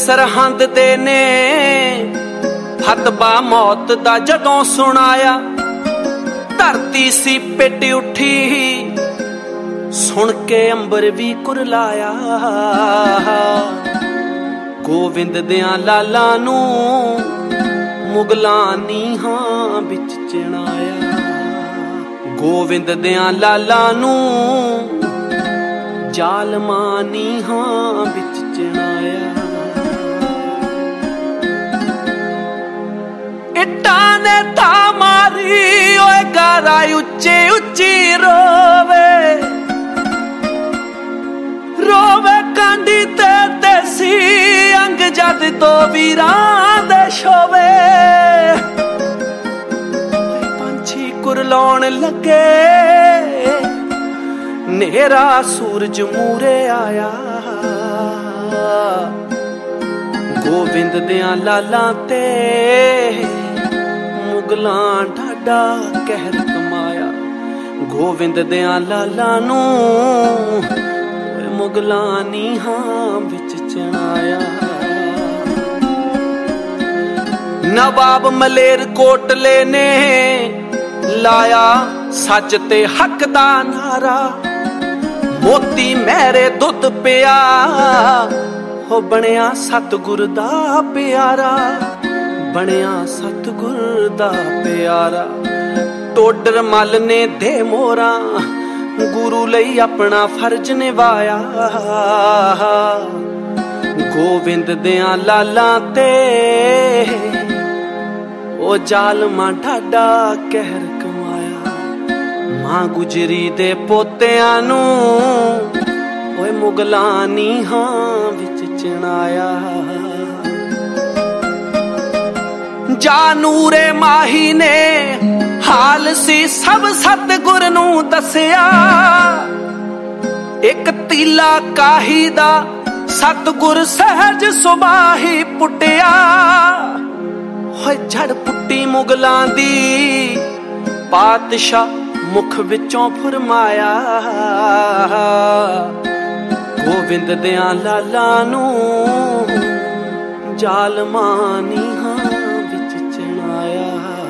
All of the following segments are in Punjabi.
ਸਰਹੰਦ ਦੇ ਨੇ ਫਤਵਾ ਮੌਤ ਦਾ ਜਦੋਂ ਸੁਣਾਇਆ, ਧਰਤੀ ਸੀ ਪਿੱਟ ਉੱਠੀ ਸੁਣ ਕੇ ਅੰਬਰ ਵੀ ਕੁਰਲਾਇਆ। ਗੋਵਿੰਦ ਦਿਆਂ ਲਾਲਾਂ ਨੂੰ ਮੁਗਲਾਂ ਨੀਹਾਂ ਵਿੱਚ ਚਿਣਾਇਆ। ਗੋਵਿੰਦ ਦਿਆਂ ਲਾਲਾਂ ਨੂੰ ਜ਼ਾਲਮਾਂ ਨੀਹਾਂ ਵਿੱਚ ਚਿਣਾਇਆ। ਇੱਟਾਂ ਨੇ ਤਾਂ ਮਾਰੀ ਓਏ ਗਾਰਾ ਉੱਚੀ ਉੱਚੀ ਰੋਵੇ, ਰੋਵੇ ਕਾਂਡੀ ਤੇ ਦੇਸੀ ਅੰਗ ਜਦ ਦੋ ਵੀਰਾਂ ਦੇ ਸ਼ੋਵੇ। ਪੰਛੀ ਕੁਰਲਾਉਣ ਲੱਗੇ ਨੇਰਾ ਸੂਰਜ ਮੂਰੇ ਆਇਆ। ਗੋਵਿੰਦ ਦਿਆਂ ਲਾਲਾਂ ਤੇ ਮੁਗਲਾਂ ਢਾਡਾ ਕਹਿਰ ਕਮਾਇਆ। ਗੋਵਿੰਦ ਦਿਆਂ ਲਾਲਾਂ ਨੂੰ ਮੁਗਲਾਂ ਨੀਹਾਂ ਵਿੱਚ ਚਿਣਾਇਆ। ਨਵਾਬ ਮਲੇਰ ਕੋਟਲੇ ਨੇ ਲਾਇਆ ਸੱਚ ਤੇ ਹੱਕ ਦਾ ਨਾਰਾ। ਮੋਤੀ ਮਹਿਰੇ ਦੁੱਧ ਪਿਆ ਹੋ ਬਣਿਆ ਸਤਿਗੁਰ ਦਾ ਪਿਆਰਾ, ਬਣਿਆ ਸਤਿਗੁਰ ਦਾ ਪਿਆਰਾ। ਟੋਡਰ ਮੱਲ ਨੇ ਦੇ ਮੋਹਰਾਂ ਗੁਰੂ ਲਈ ਆਪਣਾ ਫਰਜ਼ ਨਿਭਾਇਆ। ਗੋਵਿੰਦ ਦਿਆਂ ਲਾਲਾਂ ਤੇ ਉਹ ਜ਼ਾਲਮਾਂ ਢਾਡਾ ਕਹਿਰ ਕਮਾਇਆ। ਮਾਂ ਗੁਜਰੀ ਦੇ ਪੋਤਿਆਂ ਨੂੰ ਓਏ ਮੁਗਲਾਂ ਨੀਹਾਂ ਵਿੱਚ ਚਿਣਾਇਆ। ਜਾ ਨੂਰੇ ਮਾਹੀ ਨੇ ਹਾਲ ਸੀ ਸਭ ਸਤਿਗੁਰ ਨੂੰ ਦੱਸਿਆ। ਇੱਕ ਤੀਲਾ ਕਾਹੀ ਦਾ ਸਤਿਗੁਰ ਸਹਿਜ ਸੁਬਾਹੀ ਪੁੱਟਿਆ। ਹੋਏ ਝੜ ਪੁੱਟੀ ਮੁਗਲਾਂ ਦੀ ਪਾਤਸ਼ਾਹ ਮੁਖ ਵਿੱਚੋਂ ਫਰਮਾਇਆ। ਗੋਵਿੰਦ ਦਿਆਂ ਲਾਲਾਂ ਨੂੰ ਜ਼ਾਲਮਾਂ ਨੀਹਾਂ ਵਿੱਚ ਚਿਣਾਇਆ।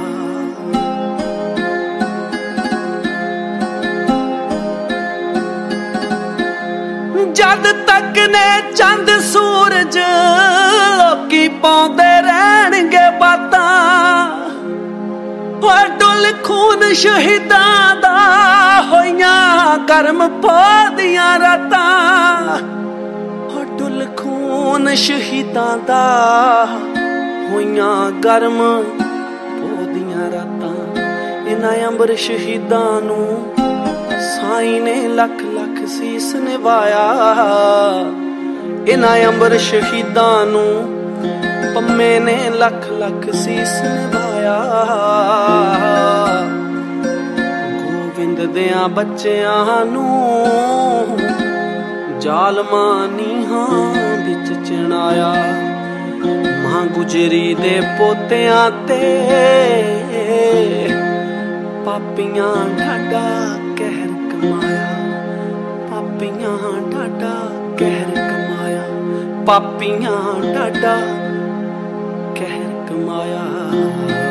ਜਦ ਤੱਕ ਨੇ ਚੰਦ ਸੂਰਜ ਲੋਕੀ ਪਾਉਂਦੇ ਰਹਿਣਗੇ ਬਾਤਾਂ। ਓਏ ਡੁੱਲ ਖੂਨ ਸ਼ਹੀਦਾਂ ਦਾ ਹੋਈਆਂ ਕਰਮ ਪੋਹ ਦੀਆਂ ਰਾਤਾਂ। ਓ ਡੁੱਲ ਖੂਨ ਸ਼ਹੀਦਾਂ ਦਾ ਹੋਈਆਂ ਗਰਮ ਪੋਹ ਦੀਆਂ ਰਾਤਾਂ। ਇਹਨਾਂ ਅੰਬਰ ਸ਼ਹੀਦਾਂ ਨੂੰ ਸਾਈਂ ਨੇ ਲੱਖ ਲੱਖ ਸੀਸ ਨਿਭਾਇਆ। ਇਹਨਾਂ ਅੰਬਰ ਸ਼ਹੀਦਾਂ ਨੂੰ ਪੰਮੇ ਨੇ ਲੱਖ ਲੱਖ ਸੀਸ ਨਿਭਾਇਆ। ਗੋਵਿੰਦ ਦਿਆਂ ਬੱਚਿਆਂ ਨੂੰ ਜ਼ਾਲਮਾਂ ਨੀਹਾਂ ਵਿੱਚ ਚਿਣਾਇਆ। ਮਾਂ ਗੁਜਰੀ ਦੇ ਪੋਤਿਆਂ ਤੇ ਪਾਪੀਆਂ ਢਾਡਾ ਕਹਿਰ ਕਮਾਇਆ। ਪਾਪੀਆਂ ਢਾਡਾ ਕਹਿਰ ਕਮਾਇਆ। ਪਾਪੀਆਂ ਢਾਡਾ ਕਹਿਰ ਕਮਾਇਆ।